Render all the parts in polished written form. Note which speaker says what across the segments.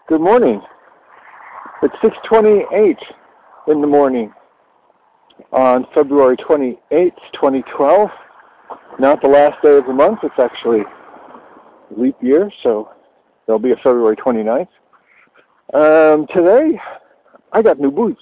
Speaker 1: Good morning. It's 6:28 in the morning on February 28th, 2012. Not the last day of the month. It's actually leap year, so there'll be a February 29th. Today, I got new boots.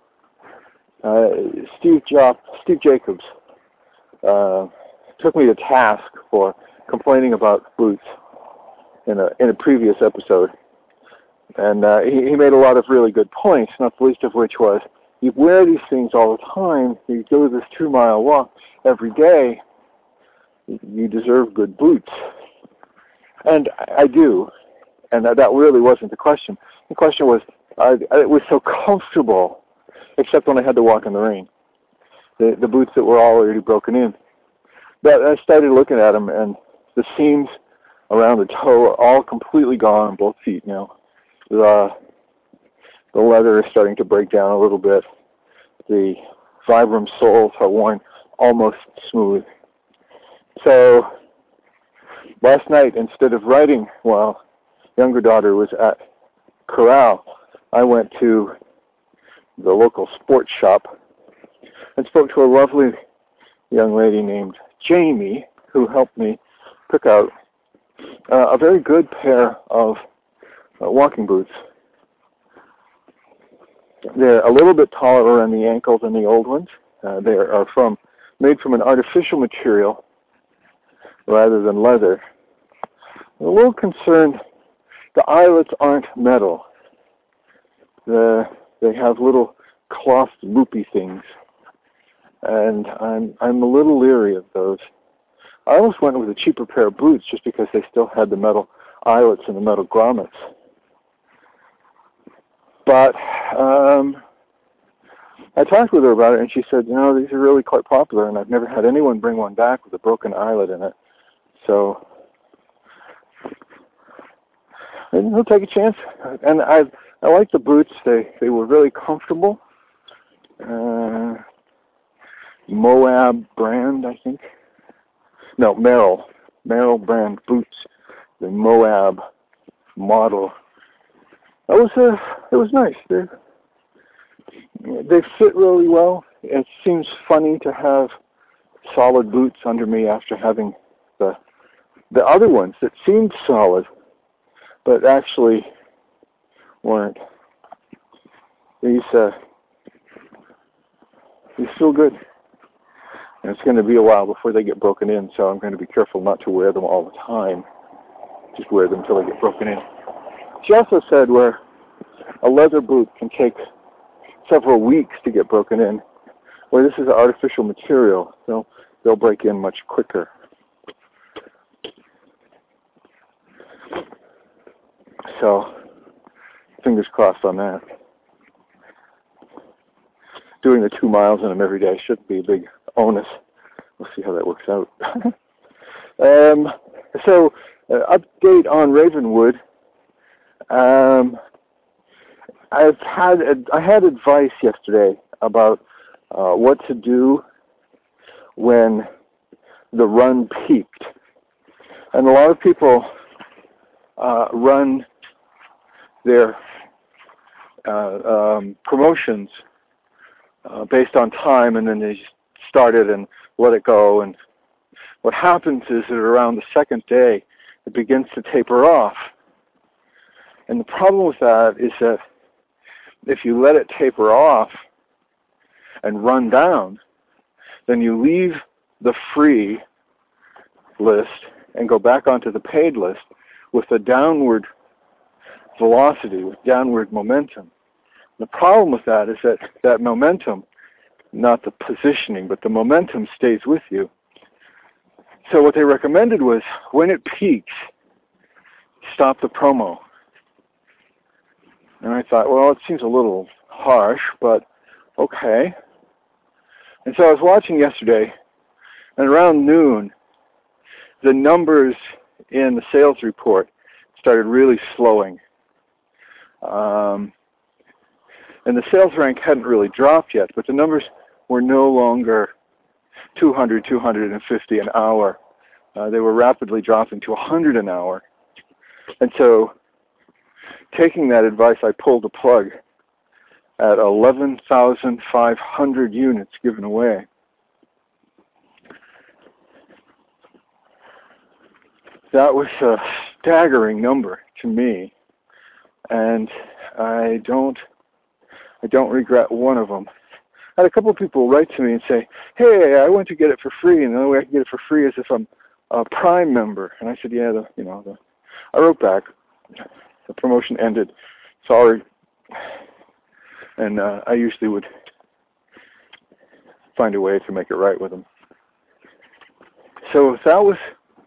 Speaker 1: Steve Jacobs took me to task for complaining about boots in a previous episode. And he made a lot of really good points, not the least of which was, you wear these things all the time, you do this 2-mile walk every day, you deserve good boots. And I do, and that really wasn't the question. The question was, it was so comfortable, except when I had to walk in the rain. The boots that were already broken in. But I started looking at them, and the seams around the toe are all completely gone on both feet now. The leather is starting to break down a little bit. The Vibram soles are worn almost smooth. So last night, instead of writing while younger daughter was at corral, I went to the local sports shop and spoke to a lovely young lady named Jamie, who helped me pick out a very good pair of walking boots. They're a little bit taller around the ankle than the old ones. They are made from an artificial material rather than leather. I'm a little concerned the eyelets aren't metal. They have little cloth loopy things, and I'm a little leery of those. I almost went with a cheaper pair of boots just because they still had the metal eyelets and the metal grommets. But I talked with her about it, and she said, these are really quite popular, and I've never had anyone bring one back with a broken eyelet in it. So we'll take a chance. And I like the boots. They were really comfortable. Moab brand, I think. No, Merrell brand boots. The Moab model. It was nice. They fit really well. It seems funny to have solid boots under me after having the other ones that seemed solid, but actually weren't. These feel good. And it's going to be a while before they get broken in, so I'm going to be careful not to wear them all the time. Just wear them until they get broken in. She also said where a leather boot can take several weeks to get broken in, where this is an artificial material, so they'll break in much quicker. So, fingers crossed on that. Doing the 2 miles in them every day shouldn't be a big onus. We'll see how that works out. So, update on Ravenwood. I had advice yesterday about what to do when the run peaked. And a lot of people run their promotions based on time, and then they start it and let it go. And what happens is that around the second day, it begins to taper off. And the problem with that is that if you let it taper off and run down, then you leave the free list and go back onto the paid list with a downward velocity, with downward momentum. The problem with that is that momentum, not the positioning, but the momentum stays with you. So what they recommended was, when it peaks, stop the promo. And I thought, well, it seems a little harsh, but okay. And so I was watching yesterday, and around noon, the numbers in the sales report started really slowing. And the sales rank hadn't really dropped yet, but the numbers were no longer 200, 250 an hour. They were rapidly dropping to 100 an hour. And so taking that advice, I pulled the plug at 11,500 units given away. That was a staggering number to me, and I don't regret one of them. I had a couple of people write to me and say, "Hey, I went to get it for free, and the only way I can get it for free is if I'm a Prime member." And I said, "Yeah, I wrote back. The promotion ended. Sorry." And I usually would find a way to make it right with them. So that was.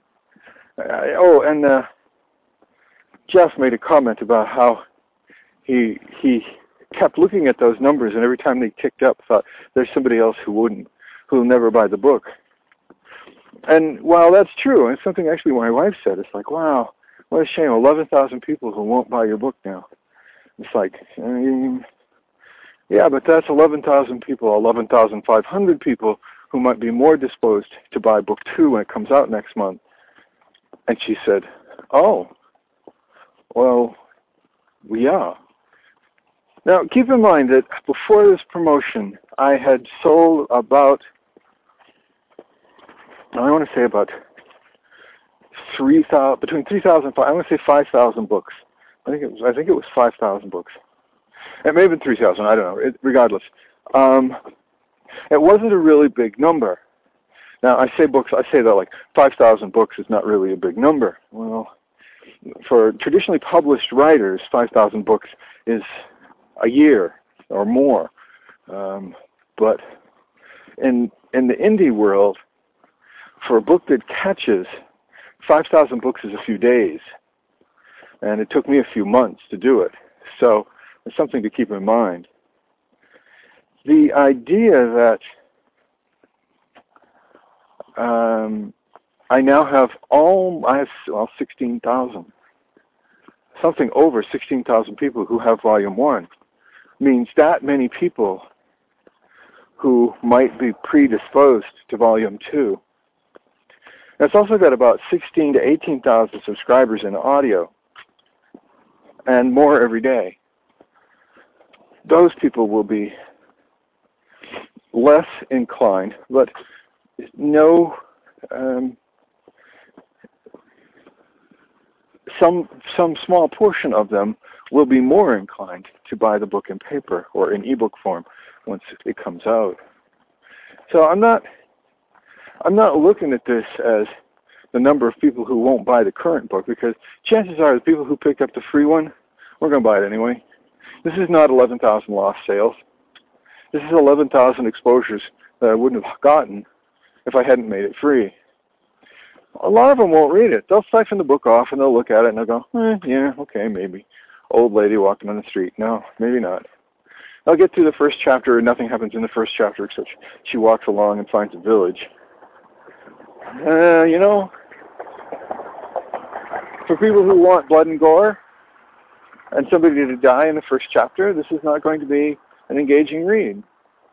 Speaker 1: Jeff made a comment about how he kept looking at those numbers, and every time they ticked up, thought there's somebody else who'll never buy the book. And while that's true, and it's something actually my wife said, it's like, wow, what a shame, 11,000 people who won't buy your book now. It's like, yeah, but that's 11,000 people, 11,500 people who might be more disposed to buy book 2 when it comes out next month. And she said, "Oh, well, yeah." Now, keep in mind that before this promotion, I had sold about 5,000 books. I think it was 5,000 books. It may have been 3,000. I don't know. Regardless, it wasn't a really big number. Now, I say that like 5,000 books is not really a big number. Well, for traditionally published writers, 5,000 books is a year or more. But in the indie world, for a book that catches, 5,000 books is a few days. And it took me a few months to do it. So it's something to keep in mind. The idea that I now have 16,000, something over 16,000 people who have Volume 1, means that many people who might be predisposed to Volume 2. And it's also got about 16,000 to 18,000 subscribers in audio, and more every day. Those people will be less inclined, but some small portion of them will be more inclined to buy the book in paper or in ebook form once it comes out. So I'm not looking at this as the number of people who won't buy the current book, because chances are the people who picked up the free one, we're going to buy it anyway. This is not 11,000 lost sales. This is 11,000 exposures that I wouldn't have gotten if I hadn't made it free. A lot of them won't read it. They'll siphon the book off and they'll look at it and they'll go, yeah, okay, maybe. Old lady walking on the street. No, maybe not. They'll get through the first chapter and nothing happens in the first chapter except she walks along and finds a village. For people who want blood and gore and somebody to die in the first chapter, this is not going to be an engaging read.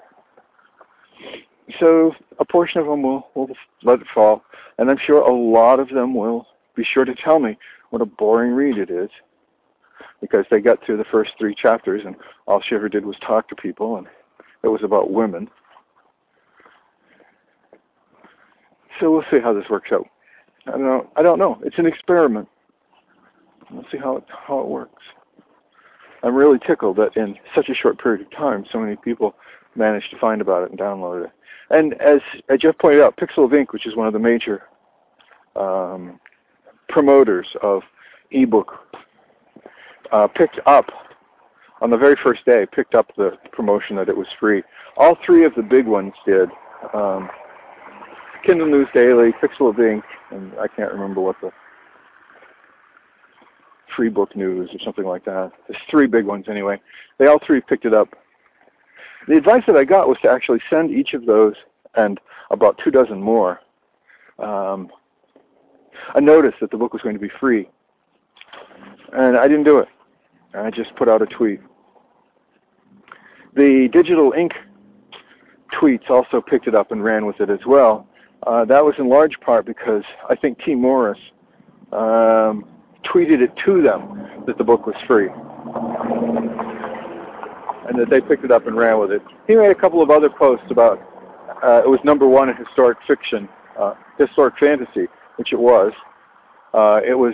Speaker 1: So a portion of them will let it fall, and I'm sure a lot of them will be sure to tell me what a boring read it is, because they got through the first 3 chapters and all she ever did was talk to people, and it was about women. So we'll see how this works out. I don't know. It's an experiment. We'll see how it works. I'm really tickled that in such a short period of time, so many people managed to find about it and download it. And as Jeff pointed out, Pixel of Ink, which is one of the major promoters of ebook, picked up, on the very first day, picked up the promotion that it was free. All 3 of the big ones did. Kindle News Daily, Pixel of Ink, and I can't remember what the Free Book News or something like that. There's 3 big ones anyway. They all 3 picked it up. The advice that I got was to actually send each of those and about 2 dozen more a notice that the book was going to be free. And I didn't do it. I just put out a tweet. The Digital Ink tweets also picked it up and ran with it as well. That was in large part because I think T. Morris tweeted it to them. that the book was free, and that they picked it up and ran with it. He made a couple of other posts about it was #1 in historic fiction, historic fantasy, which it was. It was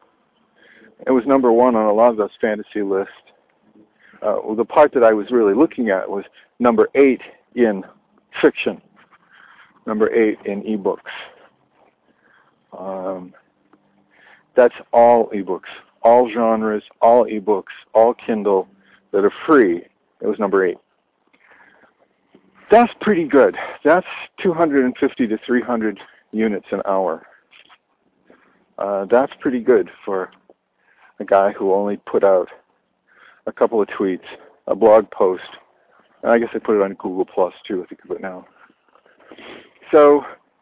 Speaker 1: #1 on a lot of those fantasy lists. The part that I was really looking at was #8 in fiction, #8 in ebooks. That's all ebooks, all genres, all ebooks, all Kindle that are free. It was #8. That's pretty good. That's 250 to 300 units an hour. That's pretty good for a guy who only put out a couple of tweets, a blog post, and I guess I put it on Google Plus too, I think of it now. So,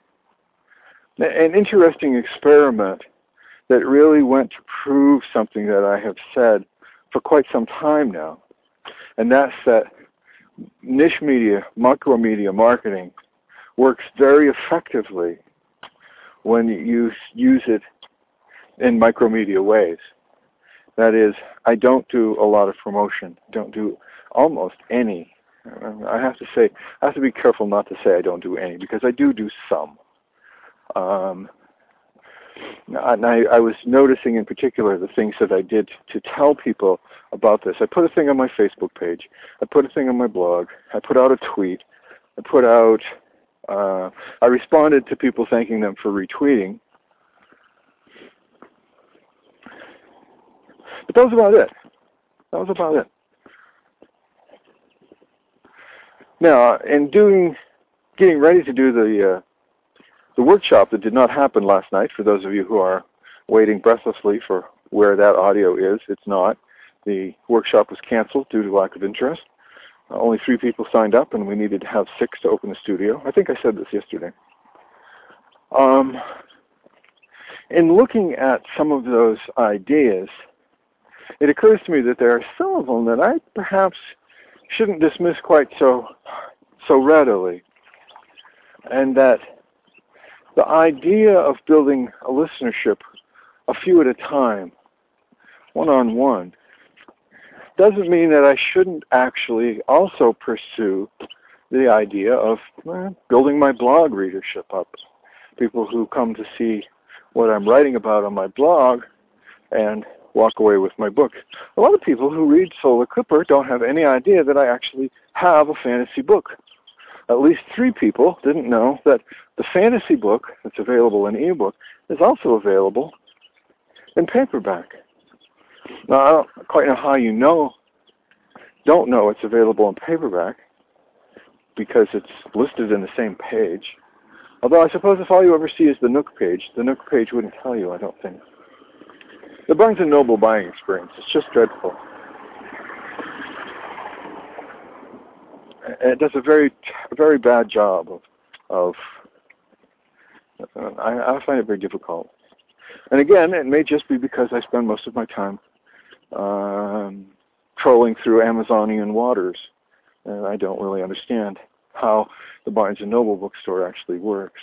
Speaker 1: an interesting experiment that really went to prove something that I have said for quite some time now, and that's that niche media, micromedia marketing works very effectively when you use it in micromedia ways. That is, I don't do a lot of promotion, don't do almost any. I have to be careful not to say I don't do any, because I do some. And I was noticing in particular the things that I did to tell people about this. I put a thing on my Facebook page. I put a thing on my blog. I put out a tweet. I responded to people thanking them for retweeting. But that was about it. Now, in getting ready to do the workshop that did not happen last night, for those of you who are waiting breathlessly for where that audio is, it's not. The workshop was canceled due to lack of interest. Only 3 people signed up, and we needed to have 6 to open the studio. I think I said this yesterday. In looking at some of those ideas, it occurs to me that there are some of them that I perhaps shouldn't dismiss quite so readily, and that the idea of building a listenership a few at a time, one-on-one, doesn't mean that I shouldn't actually also pursue the idea of building my blog readership up. People who come to see what I'm writing about on my blog and walk away with my book. A lot of people who read Solar Clipper don't have any idea that I actually have a fantasy book. At least 3 people didn't know that the fantasy book that's available in ebook is also available in paperback. Now, I don't quite know how you don't know it's available in paperback, because it's listed in the same page. Although I suppose if all you ever see is the Nook page wouldn't tell you, I don't think. The Barnes & Noble buying experience is just dreadful. And it does a very, very bad job of I find it very difficult. And again, it may just be because I spend most of my time trolling through Amazonian waters, and I don't really understand how the Barnes & Noble bookstore actually works.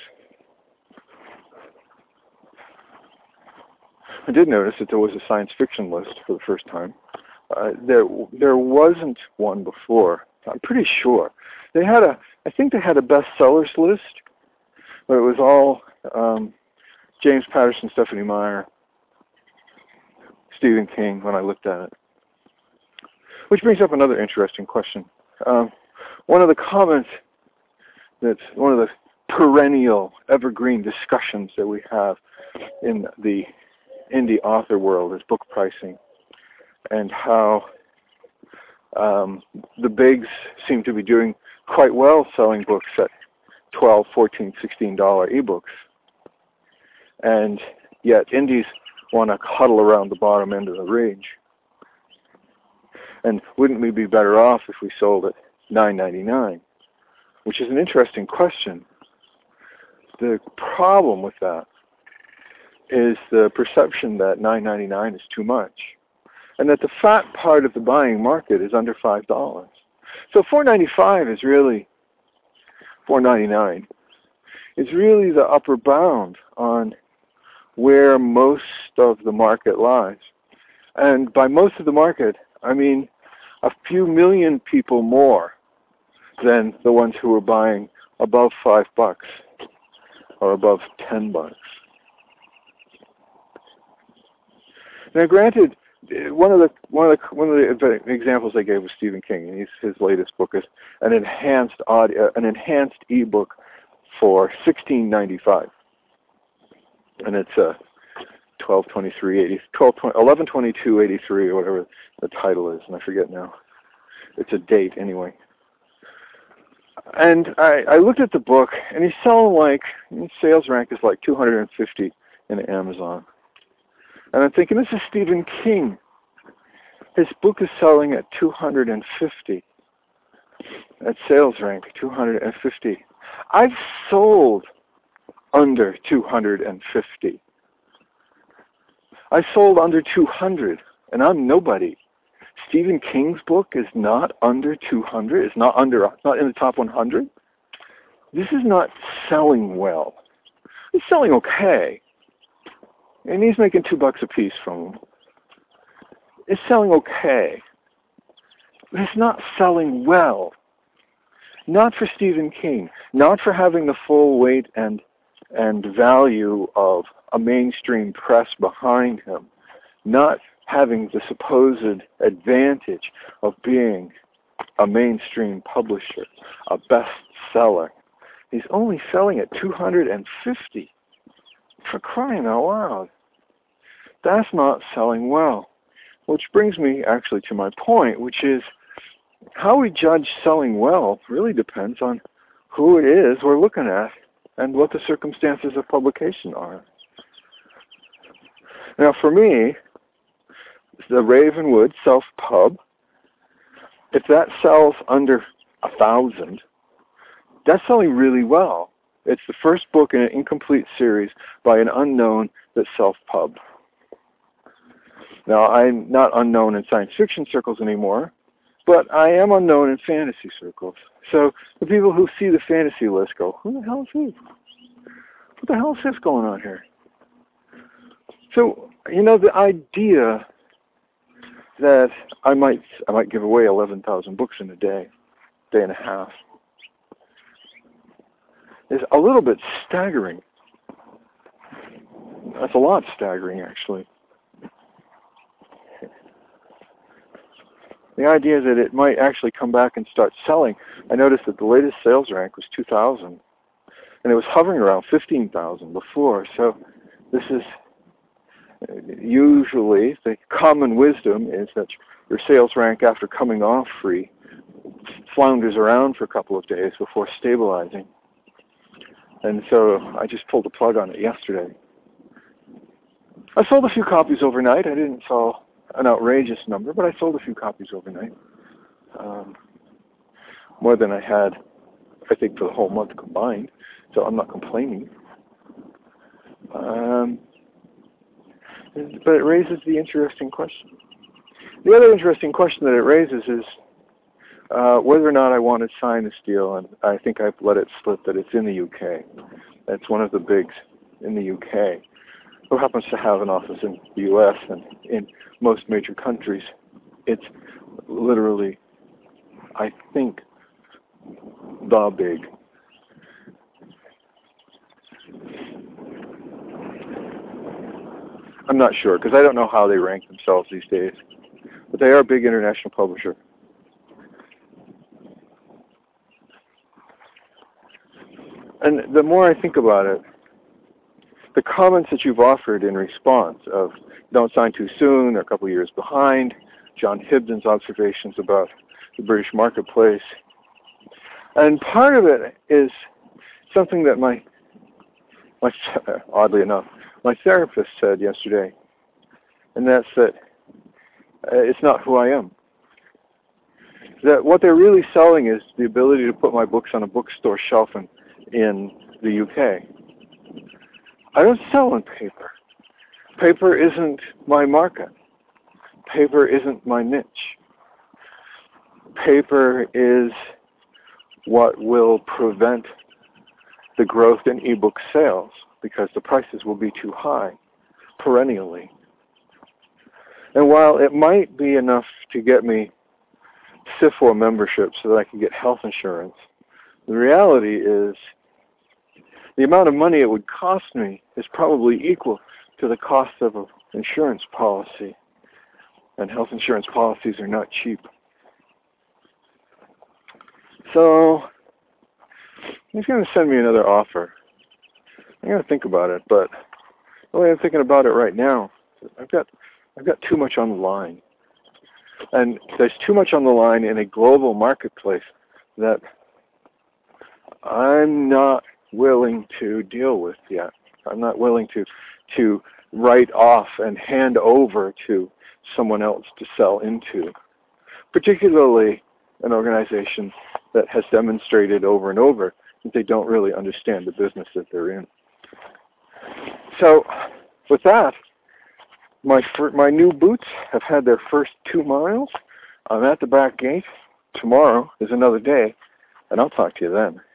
Speaker 1: I did notice that there was a science fiction list for the first time. There wasn't one before. I'm pretty sure. I think they had a bestsellers list, but it was all James Patterson, Stephanie Meyer, Stephen King when I looked at it. Which brings up another interesting question. One of the comments that's one of the perennial, evergreen discussions that we have in the indie author world is book pricing, and how the bigs seem to be doing quite well selling books at $12, $14, $16 ebooks. And yet indies want to huddle around the bottom end of the range. And wouldn't we be better off if we sold at $9.99? Which is an interesting question. The problem with that is the perception that $9.99 is too much, and that the fat part of the buying market is under $5. So $4.95 is really $4.99. Is really the upper bound on where most of the market lies. And by most of the market, I mean a few million people more than the ones who were buying above $5 or above $10. Now, granted, one of the examples I gave was Stephen King, and his latest book is an enhanced ebook for $16.95, and it's 11/22/83 or whatever the title is, and I forget now. It's a date anyway. And I looked at the book, and he's selling his sales rank is like 250 in Amazon. And I'm thinking, this is Stephen King. His book is selling at 250. At sales rank, 250. I've sold under 250. I sold under 200, and I'm nobody. Stephen King's book is not under 200. It's not in the top 100. This is not selling well. It's selling okay. And he's making $2 a piece from them. It's selling okay. But it's not selling well. Not for Stephen King. Not for having the full weight and value of a mainstream press behind him. Not having the supposed advantage of being a mainstream publisher, a bestseller. He's only selling at 250. For crying out loud. That's not selling well. Which brings me actually to my point, which is how we judge selling well really depends on who it is we're looking at and what the circumstances of publication are. Now for me, the Ravenwood Self-Pub, if that sells under 1,000, that's selling really well. It's the first book in an incomplete series by an unknown that's self-pubbed. Now, I'm not unknown in science fiction circles anymore, but I am unknown in fantasy circles. So the people who see the fantasy list go, who the hell is he? What the hell is this going on here? So, the idea that I might give away 11,000 books in a day and a half, is a little bit staggering. That's a lot staggering, actually. The idea that it might actually come back and start selling. I noticed that the latest sales rank was 2,000, and it was hovering around 15,000 before. So this is usually the common wisdom is that your sales rank after coming off free flounders around for a couple of days before stabilizing. And so I just pulled the plug on it yesterday. I sold a few copies overnight. I didn't sell an outrageous number, but I sold a few copies overnight. More than I had, I think, for the whole month combined. So I'm not complaining. But it raises the interesting question. The other interesting question that it raises is whether or not I want to sign this deal, and I think I've let it slip that it's in the UK. That's one of the bigs in the UK, who happens to have an office in the US and in most major countries. It's literally, I think, the big. I'm not sure, because I don't know how they rank themselves these days. But they are a big international publisher. And the more I think about it, the comments that you've offered in response of don't sign too soon, or a couple of years behind, John Hibdon's observations about the British marketplace, and part of it is something that my oddly enough, my therapist said yesterday, and that's that it's not who I am. That what they're really selling is the ability to put my books on a bookstore shelf in the UK. I don't sell on paper. Paper isn't my market. Paper isn't my niche. Paper is what will prevent the growth in ebook sales because the prices will be too high perennially. And while it might be enough to get me CIFOR membership so that I can get health insurance, the reality is the amount of money it would cost me is probably equal to the cost of an insurance policy. And health insurance policies are not cheap. So he's going to send me another offer. I'm going to think about it, but the way I'm thinking about it right now, I've got too much on the line. And there's too much on the line in a global marketplace that I'm not willing to deal with yet. I'm not willing to write off and hand over to someone else to sell into, particularly an organization that has demonstrated over and over that they don't really understand the business that they're in. So with that, my new boots have had their first 2 miles. I'm at the back gate. Tomorrow is another day, and I'll talk to you then.